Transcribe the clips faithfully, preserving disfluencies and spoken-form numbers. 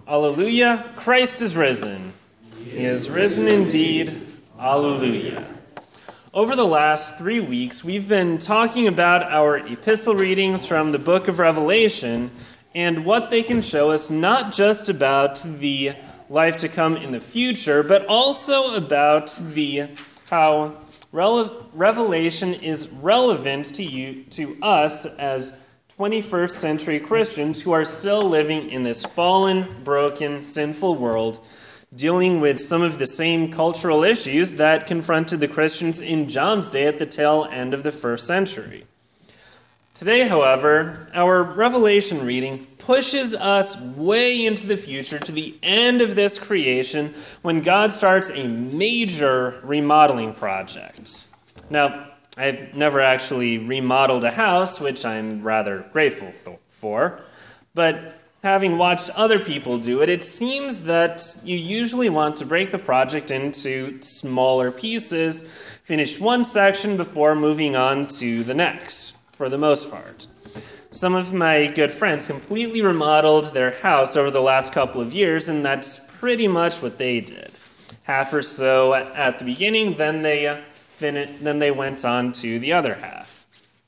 Alleluia, Christ is risen. He is risen indeed. Alleluia. Over the last three weeks, we've been talking about our epistle readings from the book of Revelation and what they can show us, not just about the life to come in the future, but also about the how rele- Revelation is relevant to you, to us as twenty-first century Christians who are still living in this fallen, broken, sinful world, dealing with some of the same cultural issues that confronted the Christians in John's day at the tail end of the first century. Today, however, our Revelation reading pushes us way into the future to the end of this creation when God starts a major remodeling project. Now, I've never actually remodeled a house, which I'm rather grateful for, but having watched other people do it, it seems that you usually want to break the project into smaller pieces, finish one section before moving on to the next, for the most part. Some of my good friends completely remodeled their house over the last couple of years, and that's pretty much what they did. Half or so at the beginning, then they uh, fin- then they went on to the other half.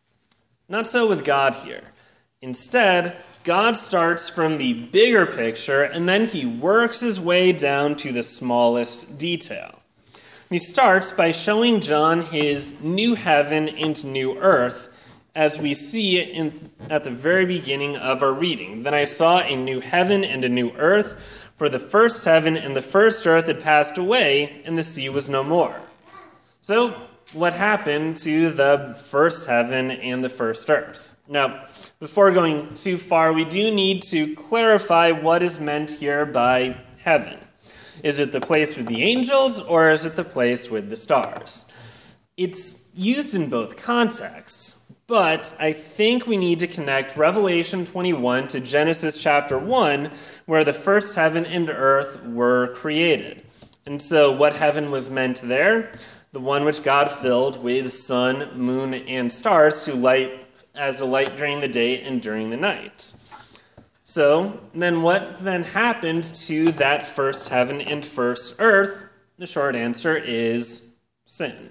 Not so with God here. Instead, God starts from the bigger picture, and then he works his way down to the smallest detail. He starts by showing John his new heaven and new earth, as we see it in, at the very beginning of our reading. Then I saw a new heaven and a new earth, for the first heaven and the first earth had passed away, and the sea was no more. So, what happened to the first heaven and the first earth? Now, before going too far, we do need to clarify what is meant here by heaven. Is it the place with the angels, or is it the place with the stars? It's used in both contexts, but I think we need to connect Revelation twenty-one to Genesis chapter one, where the first heaven and earth were created. And so what heaven was meant there? The one which God filled with sun, moon, and stars to light as a light during the day and during the night. So, then what then happened to that first heaven and first earth? The short answer is sin.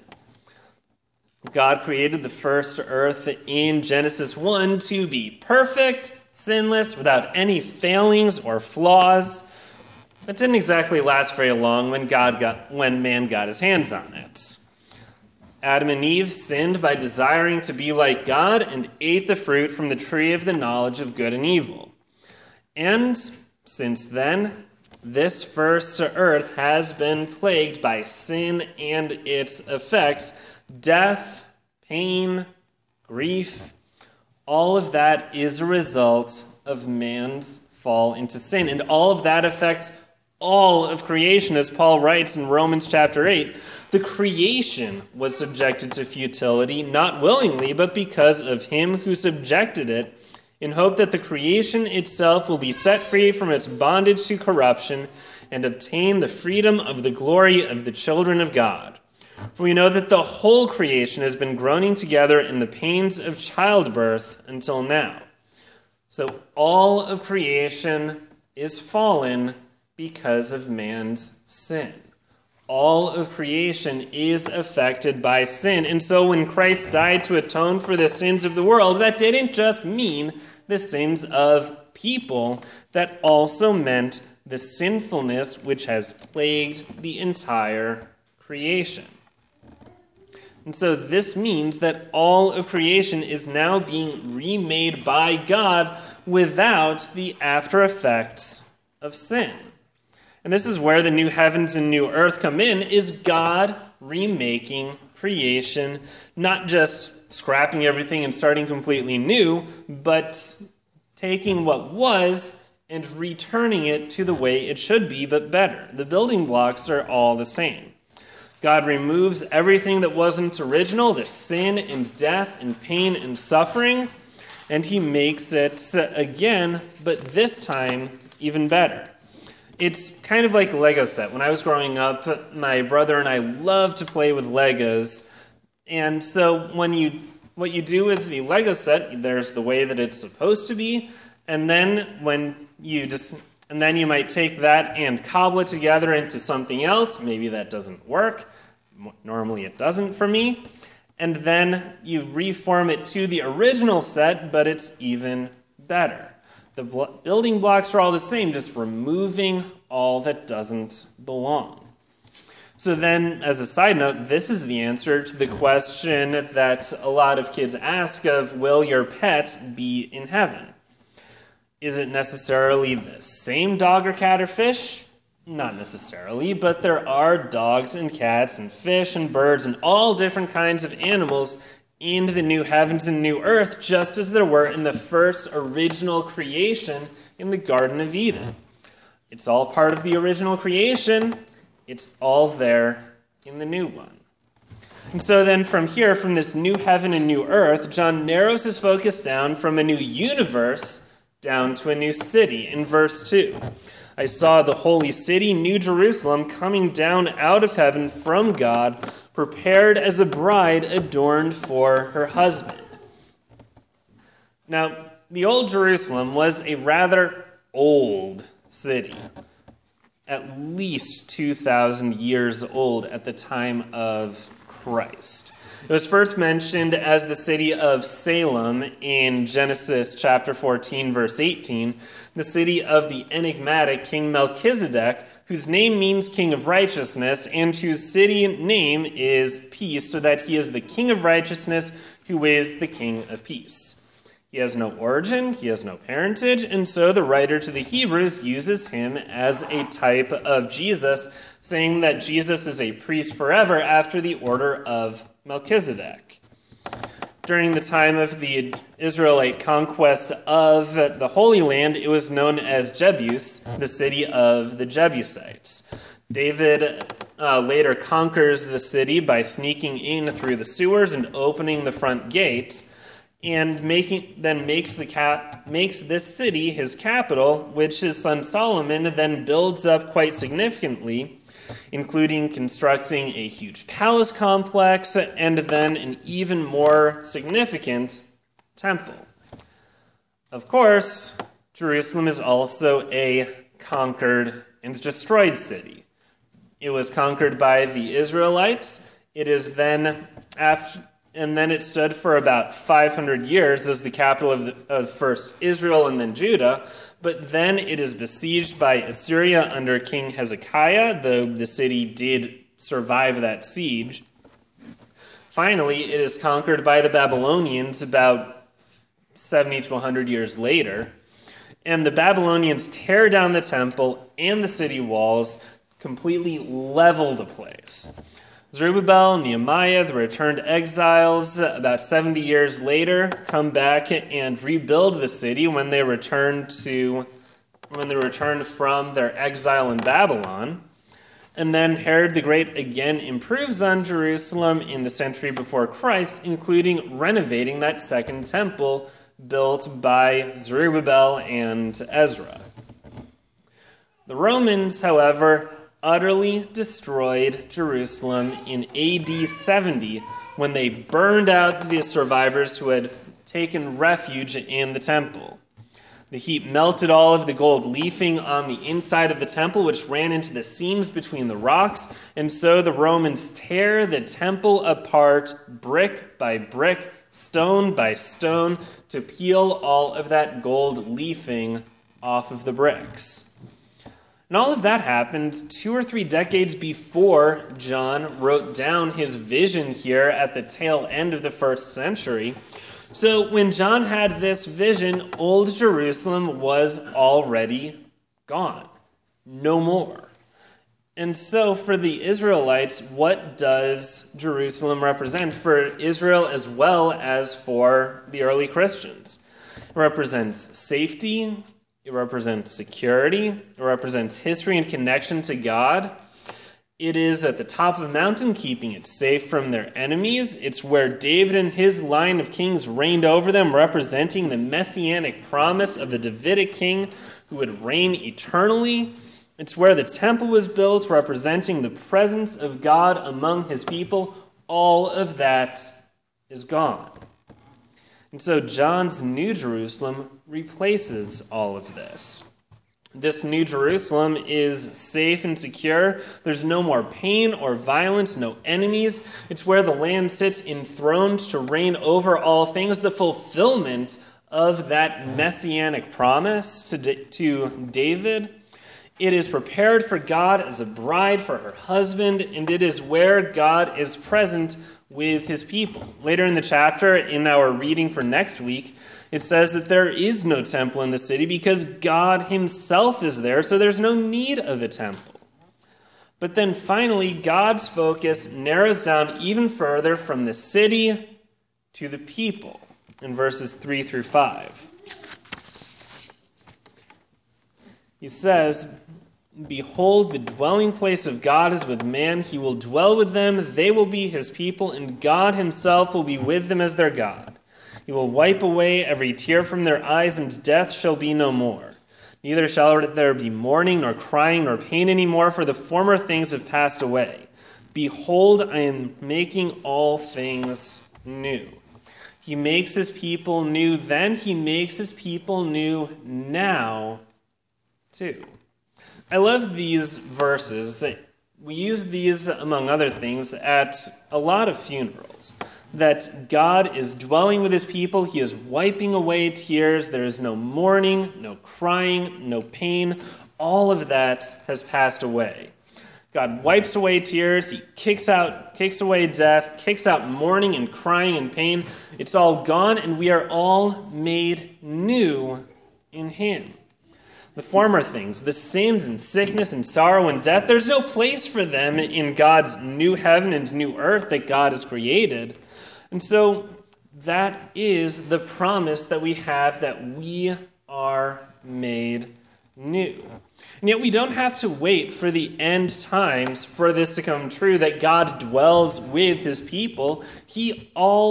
God created the first earth in Genesis one to be perfect, sinless, without any failings or flaws. That didn't exactly last very long when God got when man got his hands on it. Adam and Eve sinned by desiring to be like God and ate the fruit from the tree of the knowledge of good and evil. And since then, this first earth has been plagued by sin and its effects, death, pain, grief. All of that is a result of man's fall into sin, and all of that affects all of creation, as Paul writes in Romans chapter eight. The creation was subjected to futility, not willingly, but because of him who subjected it, in hope that the creation itself will be set free from its bondage to corruption and obtain the freedom of the glory of the children of God. For we know that the whole creation has been groaning together in the pains of childbirth until now. So all of creation is fallen because of man's sin. All of creation is affected by sin. And so when Christ died to atone for the sins of the world, that didn't just mean the sins of people. That also meant the sinfulness which has plagued the entire creation. And so this means that all of creation is now being remade by God without the after effects of sin. And this is where the new heavens and new earth come in, is God remaking creation, not just scrapping everything and starting completely new, but taking what was and returning it to the way it should be, but better. The building blocks are all the same. God removes everything that wasn't original, the sin and death and pain and suffering, and he makes it again, but this time even better. It's kind of like a Lego set. When I was growing up, my brother and I loved to play with Legos. And so when you what you do with the Lego set, there's the way that it's supposed to be. And then when you just And then you might take that and cobble it together into something else. Maybe that doesn't work. Normally it doesn't for me. And then you reform it to the original set, but it's even better. The bl- building blocks are all the same, just removing all that doesn't belong. So then, as a side note, this is the answer to the question that a lot of kids ask of, will your pet be in heaven? Is it necessarily the same dog or cat or fish? Not necessarily, but there are dogs and cats and fish and birds and all different kinds of animals in the new heavens and new earth, just as there were in the first original creation in the Garden of Eden. It's all part of the original creation. It's all there in the new one. And so then from here, from this new heaven and new earth, John narrows his focus down from a new universe down to a new city in verse two. I saw the holy city, New Jerusalem, coming down out of heaven from God, prepared as a bride adorned for her husband. Now, the old Jerusalem was a rather old city, at least two thousand years old at the time of Christ. It was first mentioned as the city of Salem in Genesis chapter fourteen, verse eighteen, the city of the enigmatic King Melchizedek, whose name means King of Righteousness, and whose city name is Peace, so that he is the King of Righteousness, who is the King of Peace. He has no origin, he has no parentage, and so the writer to the Hebrews uses him as a type of Jesus, saying that Jesus is a priest forever after the order of Melchizedek. During the time of the Israelite conquest of the Holy Land, it was known as Jebus, the city of the Jebusites. David uh, later conquers the city by sneaking in through the sewers and opening the front gate, and making then makes the cap makes this city his capital, which his son Solomon then builds up quite significantly, including constructing a huge palace complex and then an even more significant temple. Of course, Jerusalem is also a conquered and destroyed city. It was conquered by the Israelites. It is then after And then it stood for about five hundred years as the capital of, the, of first Israel and then Judah. But then it is besieged by Assyria under King Hezekiah, though the city did survive that siege. Finally, it is conquered by the Babylonians about seventy to one hundred years later. And the Babylonians tear down the temple and the city walls, completely level the place. Zerubbabel, Nehemiah, the returned exiles, about seventy years later, come back and rebuild the city when they return to, when they returned from their exile in Babylon. And then Herod the Great again improves on Jerusalem in the century before Christ, including renovating that second temple built by Zerubbabel and Ezra. The Romans, however, utterly destroyed Jerusalem in A D seventy when they burned out the survivors who had taken refuge in the temple. The heat melted all of the gold leafing on the inside of the temple, which ran into the seams between the rocks, and so the Romans tear the temple apart brick by brick, stone by stone, to peel all of that gold leafing off of the bricks. And all of that happened two or three decades before John wrote down his vision here at the tail end of the first century. So when John had this vision, Old Jerusalem was already gone. No more. And so for the Israelites, what does Jerusalem represent for Israel as well as for the early Christians? It represents safety. It represents security. It represents history and connection to God. It is at the top of a mountain, keeping it safe from their enemies. It's where David and his line of kings reigned over them, representing the messianic promise of the Davidic king who would reign eternally. It's where the temple was built, representing the presence of God among his people. All of that is gone. And so John's New Jerusalem replaces all of this. This New Jerusalem is safe and secure. There's no more pain or violence, no enemies. It's where the Lamb sits enthroned to reign over all things, the fulfillment of that messianic promise to, to David. It is prepared for God as a bride for her husband, and it is where God is present with his people. Later in the chapter, in our reading for next week, it says that there is no temple in the city because God himself is there, so there's no need of a temple. But then finally, God's focus narrows down even further from the city to the people in verses three through five. He says, "Behold, the dwelling place of God is with man. He will dwell with them. They will be his people, and God himself will be with them as their God. He will wipe away every tear from their eyes, and death shall be no more. Neither shall there be mourning, nor crying, nor pain any more, for the former things have passed away. Behold, I am making all things new." He makes his people new then. He makes his people new now, too. I love these verses. We use these, among other things, at a lot of funerals. That God is dwelling with his people. He is wiping away tears. There is no mourning, no crying, no pain. All of that has passed away. God wipes away tears. He kicks out, kicks away death, kicks out mourning and crying and pain. It's all gone, and we are all made new in him. The former things, the sins and sickness and sorrow and death, there's no place for them in God's new heaven and new earth that God has created. And so that is the promise that we have, that we are made new. And yet we don't have to wait for the end times for this to come true, that God dwells with his people. He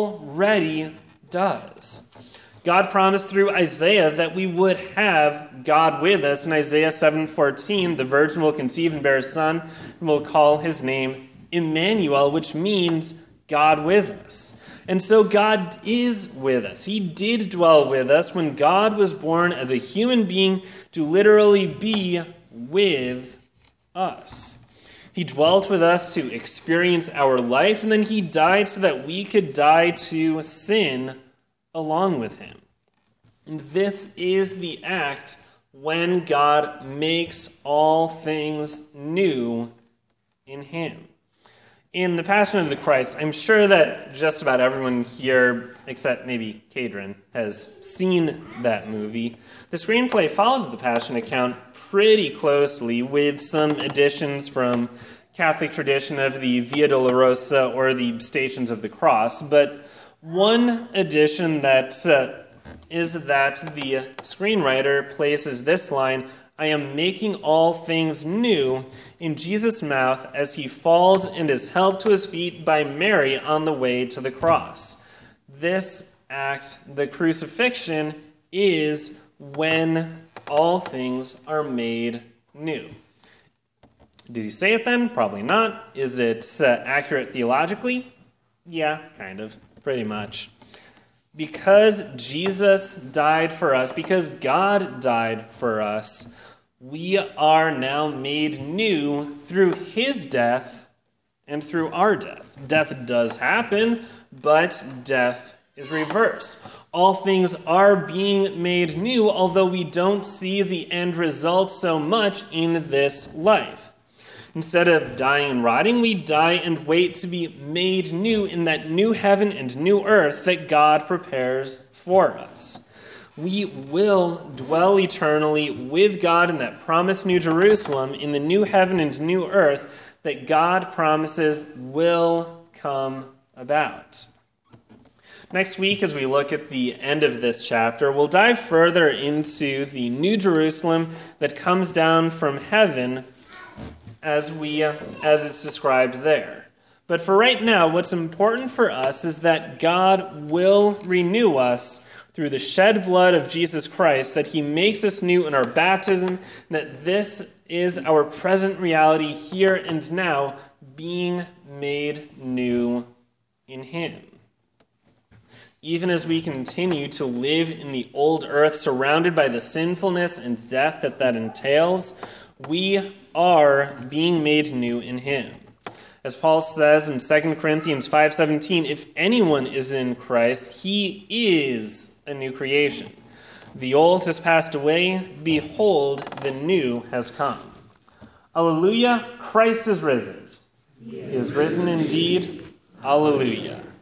already does. God promised through Isaiah that we would have God with us. In Isaiah seven fourteen, the virgin will conceive and bear a son, and will call his name Emmanuel, which means God with us. And so God is with us. He did dwell with us when God was born as a human being to literally be with us. He dwelt with us to experience our life, and then he died so that we could die to sin along with him. And this is the act when God makes all things new in him. In The Passion of the Christ, I'm sure that just about everyone here, except maybe Kadrin, has seen that movie. The screenplay follows the Passion account pretty closely, with some additions from Catholic tradition of the Via Dolorosa or the Stations of the Cross, but one addition that uh, is that the screenwriter places this line, "I am making all things new," in Jesus' mouth as he falls and is helped to his feet by Mary on the way to the cross. This act, the crucifixion, is when all things are made new. Did he say it then? Probably not. Is it uh, accurate theologically? Yeah, kind of, pretty much. Because Jesus died for us, because God died for us, we are now made new through his death and through our death. Death does happen, but death is reversed. All things are being made new, although we don't see the end result so much in this life. Instead of dying and rotting, we die and wait to be made new in that new heaven and new earth that God prepares for us. We will dwell eternally with God in that promised New Jerusalem, in the new heaven and new earth that God promises will come about. Next week, as we look at the end of this chapter, we'll dive further into the New Jerusalem that comes down from heaven as we uh, as it's described there. But for right now, what's important for us is that God will renew us through the shed blood of Jesus Christ, that he makes us new in our baptism, that this is our present reality here and now, being made new in him. even as we continue to live in the old earth, surrounded by the sinfulness and death that that entails, we are being made new in him. As Paul says in Second Corinthians five seventeen, if anyone is in Christ, he is a new creation. The old has passed away, behold, the new has come. Alleluia, Christ is risen. He is risen indeed. Alleluia.